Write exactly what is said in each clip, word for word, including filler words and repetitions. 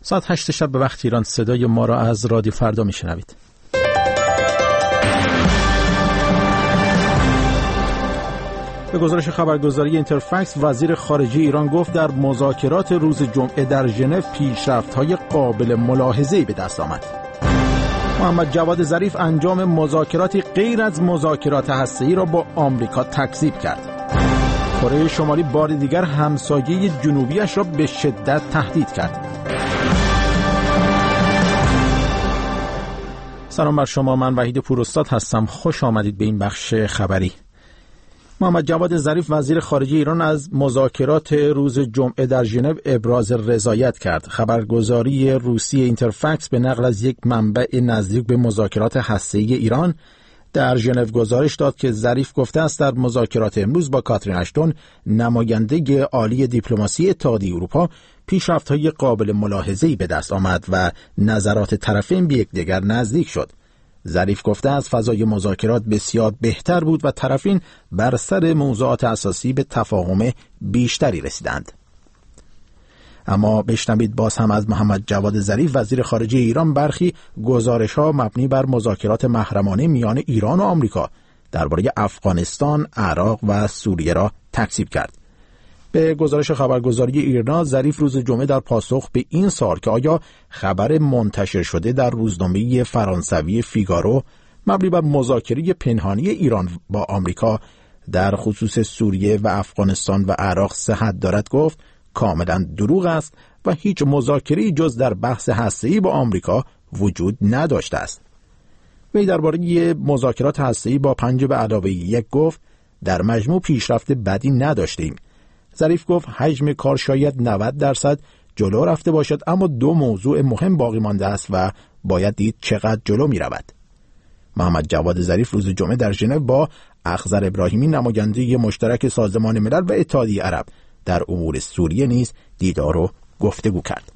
ساعت هشت شب به وقت ایران صدای ما را از رادیو فردا میشنوید. به گزارش خبرگزاری اینترفکس، وزیر خارجه ایران گفت در مذاکرات روز جمعه در ژنو پیشرفت‌های قابل ملاحظه‌ای به دست آمد. محمد جواد ظریف انجام مذاکراتی غیر از مذاکرات هسته‌ای را با آمریکا تکذیب کرد. کره شمالی بار دیگر همسایه جنوبیش را به شدت تهدید کرد. سلام بر شما، من وحید پوراستاد هستم. خوش آمدید به این بخش خبری. محمد جواد ظریف وزیر خارجه ایران از مذاکرات روز جمعه در ژنو ابراز رضایت کرد. خبرگزاری روسی اینترفکس به نقل از یک منبع نزدیک به مذاکرات هسته‌ای ایران در ژنو گزارش داد که ظریف گفته است در مذاکرات امروز با کاترین اشتون، نماینده عالی دیپلماسی اتحادیه اروپا، پیشرفت‌های قابل ملاحظه‌ای به دست آمد و نظرات طرفین به یکدیگر نزدیک شد. ظریف گفته است فضای مذاکرات بسیار بهتر بود و طرفین بر سر موضوعات اساسی به تفاهم بیشتری رسیدند. اما بشنوید باز هم از محمد جواد ظریف وزیر خارجه ایران برخی گزارش‌ها مبنی بر مذاکرات محرمانه میان ایران و آمریکا درباره افغانستان، عراق و سوریه را تکذیب کرد. به گزارش خبرگزاری ایرنا، ظریف روز جمعه در پاسخ به این سوال که آیا خبر منتشر شده در روزنامه فرانسوی فیگارو مبنی بر مذاکره پنهانی ایران با آمریکا در خصوص سوریه و افغانستان و عراق صحت دارد، گفت کاملا دروغ است و هیچ مذاکره‌ای جز در بحث هسته‌ای با آمریکا وجود نداشته است. وی درباره مذاکرات هسته‌ای با پنج به علاوه یک گفت در مجموع پیشرفت بدی نداشتیم. ظریف گفت حجم کار شاید نود درصد جلو رفته باشد، اما دو موضوع مهم باقی مانده است و باید دید چقدر جلو می رود. محمد جواد ظریف روز جمعه در ژنو با اخضر ابراهیمی، نماینده مشترک سازمان ملل و اتحادیه عرب در امور سوریه نیز دیدار و گفتگو کرد.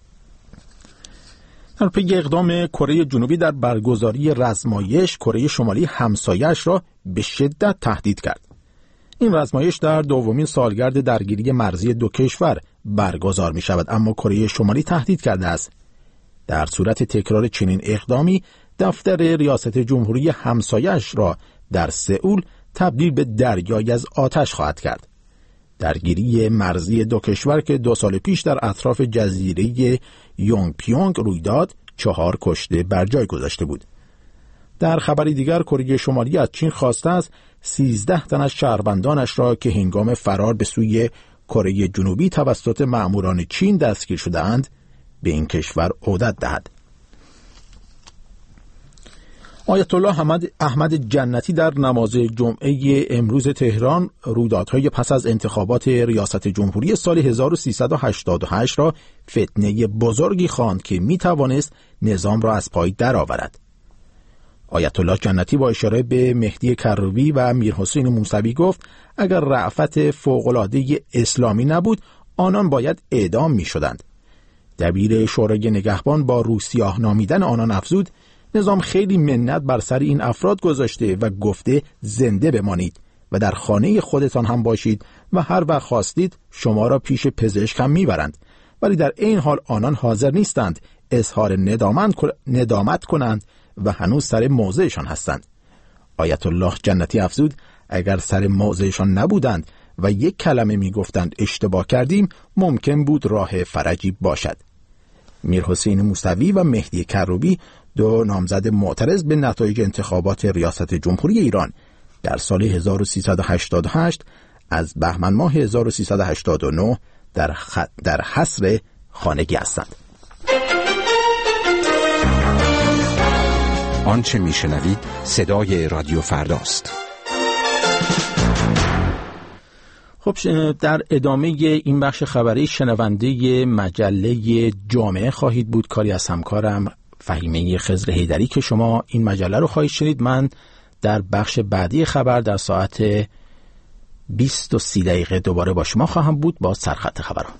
در پی اقدام کره جنوبی در برگزاری رزمایش، کره شمالی همسایه‌اش را به شدت تهدید کرد. این رزمایش در دومین سالگرد درگیری مرزی دو کشور برگزار می شود، اما کره شمالی تهدید کرده است در صورت تکرار چنین اقدامی دفتر ریاست جمهوری همسایه‌اش را در سئول تبدیل به دریایی از آتش خواهد کرد. درگیری مرزی دو کشور که دو سال پیش در اطراف جزیره یونگ پیونگ روی داد، چهار کشته بر جای گذاشته بود. در خبری دیگر، کره شمالی از چین خواسته است سیزده تن از شهروندانش را که هنگام فرار به سوی کره جنوبی توسط مأموران چین دستگیر شده‌اند به این کشور عودت دهد. آیت الله احمد احمد جنتی در نماز جمعه امروز تهران رویدادهای پس از انتخابات ریاست جمهوری سال هزار و سیصد و هشتاد و هشت را فتنه بزرگی خواند که می توانست نظام را از پای درآورد. آیت الله جنتی با اشاره به مهدی کروبی و میرحسین موسوی گفت اگر رأفت فوق‌العاده اسلامی نبود آنان باید اعدام می شدند. دبیر شورای نگهبان با روسیاه نامیدن آنان افزود نظام خیلی منت بر سر این افراد گذاشته و گفته زنده بمانید و در خانه خودتان هم باشید و هر وقت خواستید شما را پیش پزشک هم میبرند، ولی در این حال آنان حاضر نیستند اظهار ندامت کنند و هنوز سر موضعشان هستند. آیت الله جنتی افزود اگر سر موضعشان نبودند و یک کلمه میگفتند اشتباه کردیم ممکن بود راه فرجی باشد. میرحسین موسوی و مهدی کروبی، دو نامزد معترض به نتایج انتخابات ریاست جمهوری ایران در سال هزار و سیصد و هشتاد و هشت از بهمن ماه هزار و سیصد و هشتاد و نه در, خ... در حصر خانگی هستند. آنچه میشنوید صدای رادیو فرداست. خب در ادامه این بخش خبری شنونده مجله جامعه خواهید بود، کاری از همکارم فهیمه خضر حیدری که شما این مجله رو خواهید شنید. من در بخش بعدی خبر در ساعت بیست و سی دقیقه دوباره با شما خواهم بود با سرخط خبرها.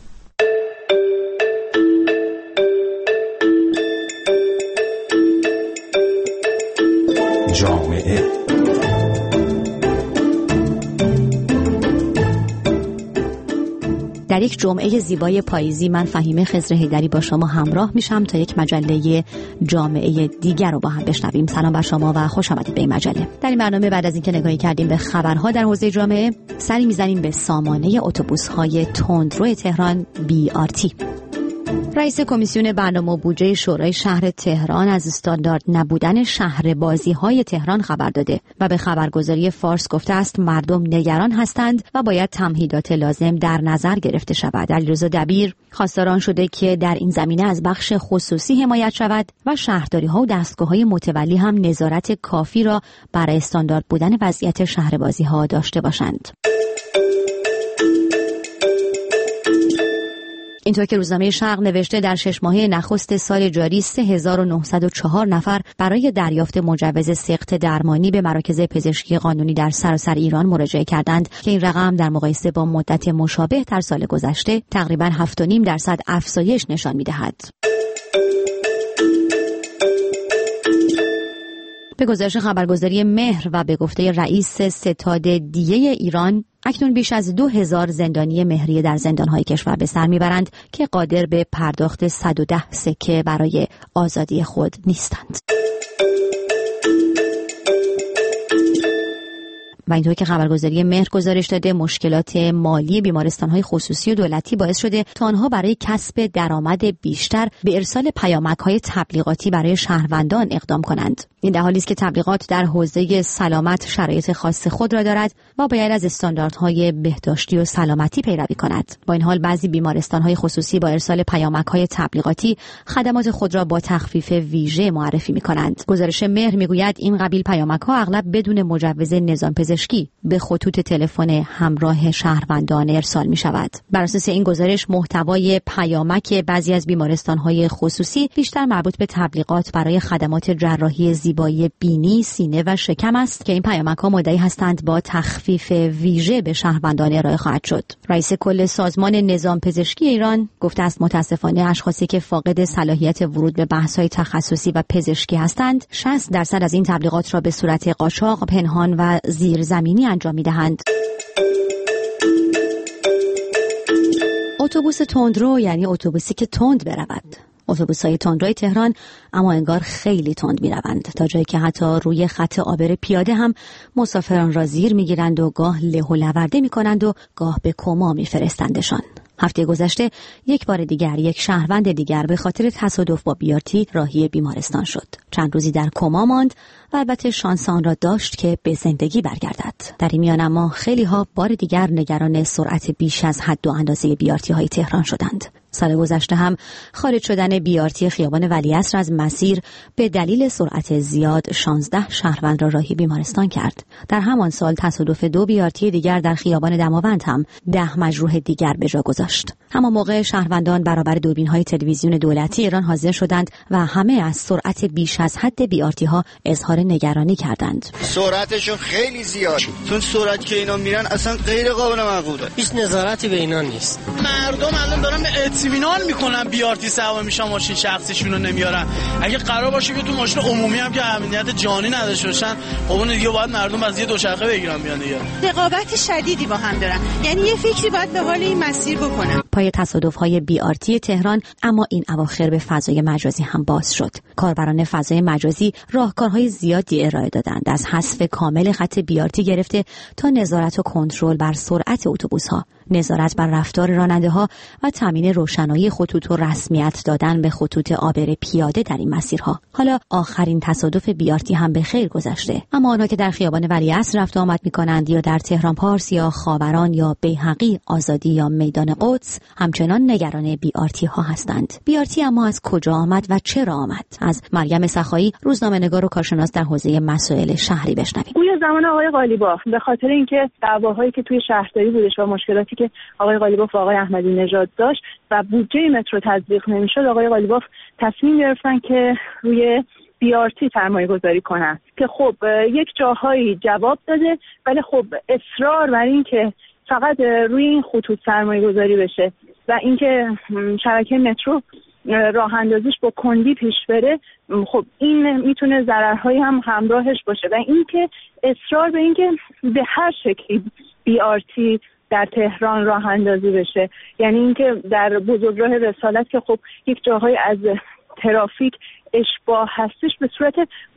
جامعه در در یک جمعه زیبای پاییزی من فهیمه خضر حیدری با شما همراه میشم تا یک مجله جامعه دیگر رو با هم بشنویم. سلام بر شما و خوش آمدید به این مجله. در این برنامه بعد از اینکه نگاهی کردیم به خبرها در حوزه جامعه، سری میزنیم به سامانه اتوبوس‌های تندرو تهران بی آر تی. رئیس کمیسیون برنامه و بودجه شورای شهر تهران از استاندارد نبودن شهر بازی‌های تهران خبر داده و به خبرگزاری فارس گفته است مردم نگران هستند و باید تمهیدات لازم در نظر گرفته شود. علیرضا دبیر خواستار آن شده که در این زمینه از بخش خصوصی حمایت شود و شهرداری‌ها و دستگاه‌های متولی هم نظارت کافی را برای استاندارد بودن وضعیت شهر بازی‌ها داشته باشند. اینطور که روزنامه شرق نوشته در شش ماهه نخست سال جاری سه هزار و نهصد و چهار نفر برای دریافت مجوز سقط درمانی به مراکز پزشکی قانونی در سراسر ایران مراجعه کردند که این رقم در مقایسه با مدت مشابه در سال گذشته تقریباً هفت و نیم درصد افزایش نشان می‌دهد. به گزارش خبرگزاری مهر و به گفته رئیس ستاد دیه ایران، اکنون بیش از دو هزار زندانی مهریه در زندان‌های کشور به سر میبرند که قادر به پرداخت صد و ده سکه برای آزادی خود نیستند. و اینطور که خبرگزاری مهر گزارش داده مشکلات مالی بیمارستان‌های خصوصی و دولتی باعث شده تا آنها برای کسب درآمد بیشتر به ارسال پیامک‌های تبلیغاتی برای شهروندان اقدام کنند. این در حالی است که تبلیغات در حوزه سلامت شرایط خاص خود را دارد و باید از استانداردهای بهداشتی و سلامتی پیروی کند. با این حال بعضی بیمارستان‌های خصوصی با ارسال پیامک‌های تبلیغاتی خدمات خود را با تخفیف ویژه معرفی می‌کنند. گزارش مهر می‌گوید این قبیل پیامک‌ها اغلب بدون مجوز نظام پزشکی به خطوط تلفن همراه شهروندان ارسال می شود. بر اساس این گزارش محتوای پیامک بعضی از بیمارستان‌های خصوصی بیشتر مربوط به تبلیغات برای خدمات جراحی زیبایی بینی، سینه و شکم است که این پیامک‌ها مدعی هستند با تخفیف ویژه به شهروندان ارائه خواهد شد. رئیس کل سازمان نظام پزشکی ایران گفته است متاسفانه اشخاصی که فاقد صلاحیت ورود به بحث‌های تخصصی و پزشکی هستند، شصت درصد از این تبلیغات را به صورت قاچاق، پنهان و زیر زمینی انجام می‌دهند. اتوبوس تندرو یعنی اتوبوسی که تند برود. اتوبوس‌های تندروی تهران اما انگار خیلی تند می‌روند، تا جایی که حتی روی خط عابر پیاده هم مسافران را زیر می‌گیرند و گاه له و لورده می‌کنند و گاه به کما می‌فرستندشان. هفته گذشته یک بار دیگر یک شهروند دیگر به خاطر تصادف با بیارتی راهی بیمارستان شد. چند روزی در کما ماند و البته شانس آن را داشت که به زندگی برگردد. در این میان اما خیلی ها بار دیگر نگران سرعت بیش از حد و اندازه بیارتی های تهران شدند. سال گذشته هم خارج شدن بیارتی خیابان ولیعصر از مسیر به دلیل سرعت زیاد شانزده شهروند را راهی بیمارستان کرد. در همان سال تصادف دو بیارتی دیگر در خیابان دماوند هم ده مجروح دیگر به جا گذاشت. همان موقع شهروندان برابر دوربین‌های تلویزیون دولتی ایران حاضر شدند و همه از سرعت بیش از حد بیارتی ها اظهار نگرانی کردند. سرعتشون خیلی زیاد، چون سرعت که اینا میرن اصلا غیر قابل معقوله. هیچ نظارتی به اینا نیست. مردم الان دارن به اطمینان میکنن بیارتی سوار میشن، ماشین شخصیشون رو نمیارن. اگه قرار باشه که تو ماشین عمومی هم که امنیت جانی نداشته باشن، خب اون دیگه باید مردم از یه دوچرخه بگیرن بیان دیگه. رقابت شدیدی با هم دارن، یعنی یه فکری باید به حال این مسیر بکنن. پای تصادف‌های بیارتی تهران اما این اواخر به فضای مجازی هم باز شد. کاربران فضای مجازی راهکارهای زیادی ارائه دادند، از حذف کامل خط بیارتی گرفته تا نظارت و کنترل بر سرعت اتوبوس‌ها، نظارت بر رفتار راننده‌ها و تامین روشنایی خطوط و رسمیت دادن به خطوط عابر پیاده در این مسیرها. حالا آخرین تصادف بیارتی هم به خیر گذشته، اما آنها که در خیابان ولیعصر رفت آمد می‌کنند یا در تهران پارس یا خاوران یا بیهقی، آزادی یا میدان قدس همچنان نگران بیارتی ها هستند. بیارتی اما از کجا آمد و چرا آمد؟ از مریم سخایی، روزنامه‌نگار و کارشناس در حوزه مسائل شهری بشنویم. گویا زمان آقای قالیباف به خاطر اینکه دعواهایی که توی شهرداری بودش و مشکلاتی که آقای قالیباف و آقای احمدی نژاد داشت و بودجه مترو تطبیق نمی‌شد، آقای قالیباف تصمیم گرفتن که روی بیارتی سرمایه گذاری کنن که خب یک جاهایی جواب داده، ولی خب اصرار بر این که فقط روی این خطوط سرمایه گذاری بشه و اینکه شبکه مترو راه اندازیش با کندی پیش بره، خب این میتونه ضررهایی هم همراهش باشه و اینکه اصرار به اینکه به هر شکلی بی آر تی در تهران راه اندازی بشه. یعنی اینکه در بزرگراه رسالت که خب یک جاهای از ترافیک اشباه هستش به صورت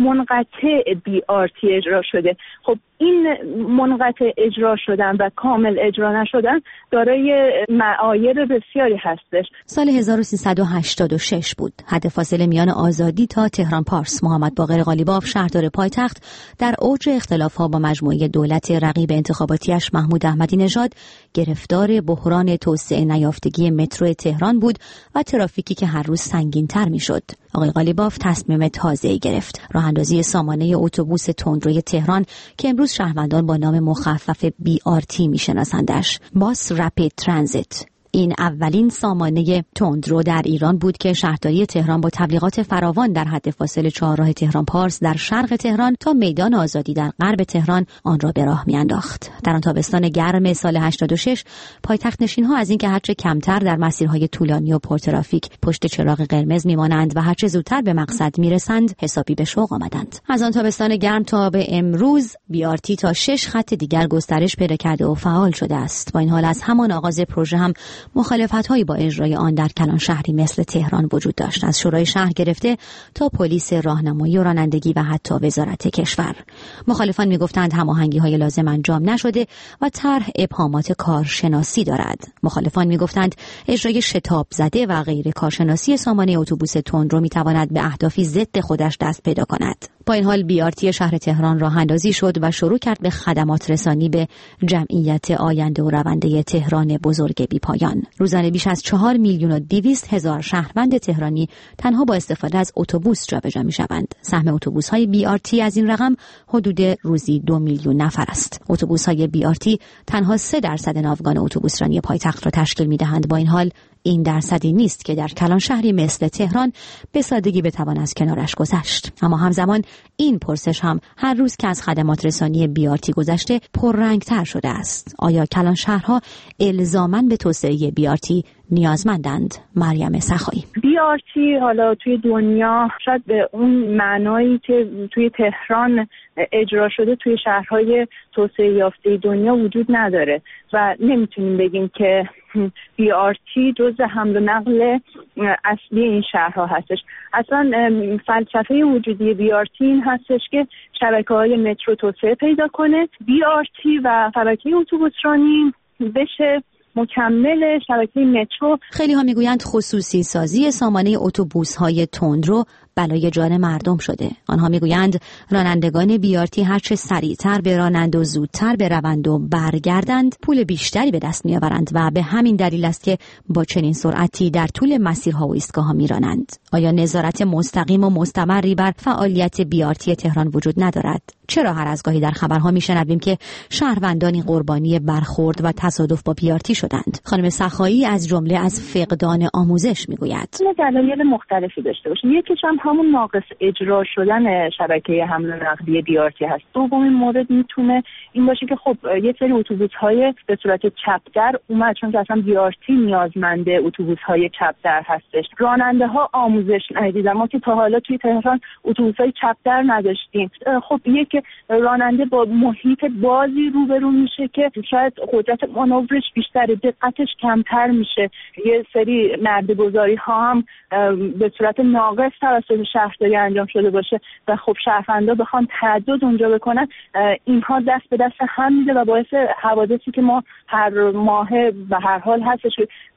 منقطع بی آر تی اجرا شده. خب این منقطع اجرا شدن و کامل اجرا نشدن دارای معایب بسیاری هستش. سال هزار و سیصد و هشتاد و شش بود. حد فاصله میان آزادی تا تهران پارس. محمد باقر قالیباف شهردار پایتخت در اوج اختلاف‌ها با مجموعه دولت رقیب انتخاباتیش محمود احمدی نژاد گرفتار بحران توسعه نیافتگی مترو تهران بود و ترافیکی که هر روز سنگین‌تر می‌شد. آقای قالیباف تصمیم تازه‌ای گرفت. راه‌اندازی سامانه اتوبوس تندروی تهران که امروز شهروندان با نام مخفف بی آر تی میشناسندش، باس رپید ترانزیت. این اولین سامانه تندرو در ایران بود که شهرداری تهران با تبلیغات فراوان در حد فاصله چهارراه تهران پارس در شرق تهران تا میدان آزادی در غرب تهران آن را به راه میانداخت. در آن تابستان گرم سال هشتاد و شش پایتخت نشین‌ها از اینکه هرچه کمتر در مسیرهای طولانی و پرترافیک پشت چراغ قرمز میمانند و هرچه زودتر به مقصد میرسند حسابی به شوق آمدند. از آن تابستان گرم تا به امروز بی آر تی تا شش خط دیگر گسترش پیدا کرده و فعال شده است. با این حال از همان آغاز پروژه هم مخالفت‌هایی با اجرای آن در کلان شهری مثل تهران وجود داشت، از شورای شهر گرفته تا پلیس راهنمایی و رانندگی و حتی وزارت کشور. مخالفان می‌گفتند هماهنگی‌های لازم انجام نشده و طرح ابهامات کارشناسی دارد. مخالفان می‌گفتند اجرای شتاب زده و غیر کارشناسی سامانه اتوبوس تندرو می‌تواند به اهدافی ضد خودش دست پیدا کند. با این حال بی آر تی شهر تهران راه اندازی شد و شروع کرد به خدمات رسانی به جمعیت آینده و رونده تهران بزرگ بی پایان. روزانه بیش از چهار میلیون و دویست هزار شهروند تهرانی تنها با استفاده از اتوبوس جابجا می‌شوند. سهم اتوبوس‌های بی آر تی از این رقم حدود روزی دو میلیون نفر است. اتوبوس‌های بی آر تی تنها سه درصد ناوگان اتوبوسرانی پایتخت را تشکیل می‌دهند. با این حال این درصدی نیست که در کلان شهری مثل تهران به سادگی بتوان از کنارش گذشت. اما همزمان این پرسش هم هر روز که از خدمات رسانی بی آر تی گذشته پررنگ‌تر شده است. آیا کلان شهرها الزاماً به توسعه بی آر تی نیازمندند؟ مریم سخایی. بی آر تی حالا توی دنیا شاید به اون معنایی که توی تهران اجرا شده توی شهرهای توسعه یافته دنیا وجود نداره و نمیتونیم بگیم که بی آر تی جزء حمل و نقل اصلی این شهرها هستش. اصلا فلسفه وجودی بی آر تی این هستش که شبکه‌های مترو توسعه پیدا کنه، بی آر تی و شبکه اتوبوسرانی بشه مکمل شبکه مترو. خیلی ها میگویند خصوصی سازی سامانه اتوبوس‌های تندرو بلای جان مردم شده. آنها میگویند رانندگان بی آر تی هرچه سریعتر برانند و زودتر بروند و برگردند پول بیشتری به دست میآورند و به همین دلیل است که با چنین سرعتی در طول مسیرها و ایستگاه‌ها میرانند. آیا نظارت مستقیم و مستمری بر فعالیت بی آر تی تهران وجود ندارد؟ چرا هر از گاهی در خبرها میشنویم که شهروندانی قربانی برخورد و تصادف با بی آر تی شدند؟ خانم سخایی از جمله از فقدان آموزش میگوید. دلایل مختلفی داشته باشه. یکیش هم همون ناقص اجرا شدن شبکه حمل و نقل بی آر تی هست. دومین مورد میتونه این باشه که خب یه سری اتوبوس‌های به صورت چپ‌در اومد، چون که اصلا بی آر تی نیازمنده اتوبوس‌های چپ‌در هستش. راننده‌ها آموزش ندیدن. ما که تا حالا توی تهران اتوبوس‌های چپ‌در نداشتیم. خب یک راننده با محیط بازی روبرو میشه که شاید قدرت مانورش بیشتره، دقتش کمتر میشه. یه سری نرده‌گذاری ها هم به صورت ناقص توسط شهرداری انجام شده باشه و خب شهروندا بخوان تعدد اونجا بکنن، اینها دست به دست هم میده و باعث حوادثی که ما هر ماه و هر حال هستش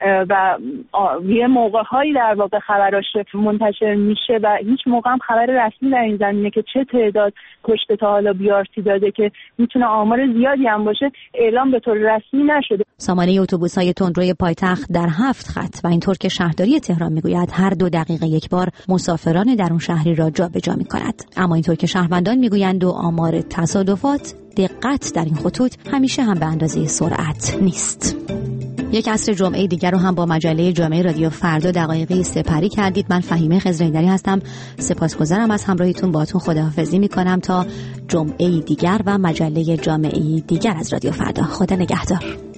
و یه موقع‌هایی در واقع خبراش منتشر میشه و هیچ موقع هم خبر رسمی در این زمینه که چه تعداد کشته تا حالا بی آر تی داده که میتونه آمار زیادی هم باشه اعلام به طور رسمی نشده. سامانه اتوبوس‌های تندروی پایتخت در هفت خط و اینطور که شهرداری تهران میگوید هر دو دقیقه یک بار مسافران درون شهری را جابجا می‌کند. اما اینطور که شهروندان میگویند و آمار تصادفات، دقت در این خطوط همیشه هم به اندازه سرعت نیست. یک عصر جمعه دیگر رو هم با مجله جامعه رادیو فردا دقایقی سپری کردید. من فهیمه خضرایی‌دری هستم. سپاسگزارم از همراهیتون. باهاتون خداحافظی می‌کنم تا جمعه دیگر و مجله جامعه دیگر از رادیو فردا. خدا نگهدار.